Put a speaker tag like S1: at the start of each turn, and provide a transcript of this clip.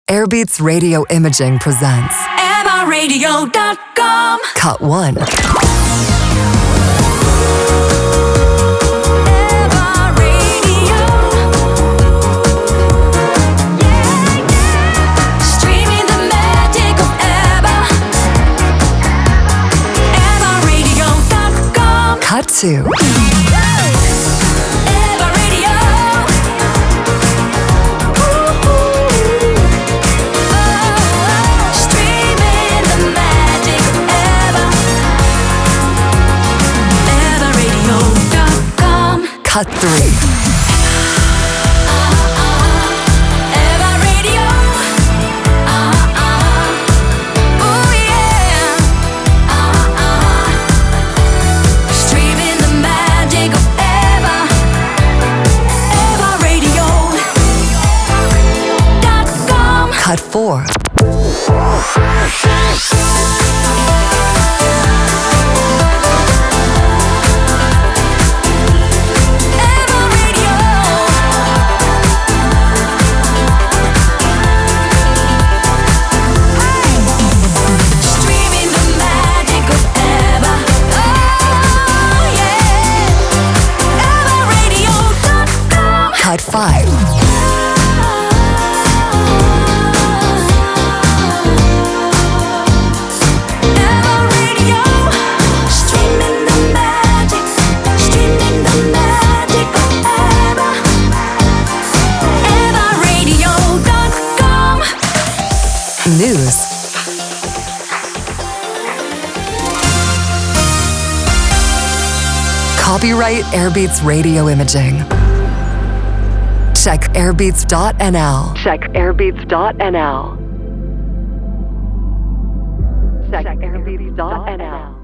S1: Airbeats Radio Imaging presents
S2: ABBARadio.com.
S1: Cut 1.
S2: Streaming the magic of ABBA. ABBARadio.com.
S1: Cut 2. Cut 3.
S2: Streaming the magic of ABBA. ABBARadio.com.
S1: Cut 4. Cut 5. News. Copyright Airbeats Radio Imaging. Check airbeats.nl. Check airbeats.nl. Check airbeats.nl.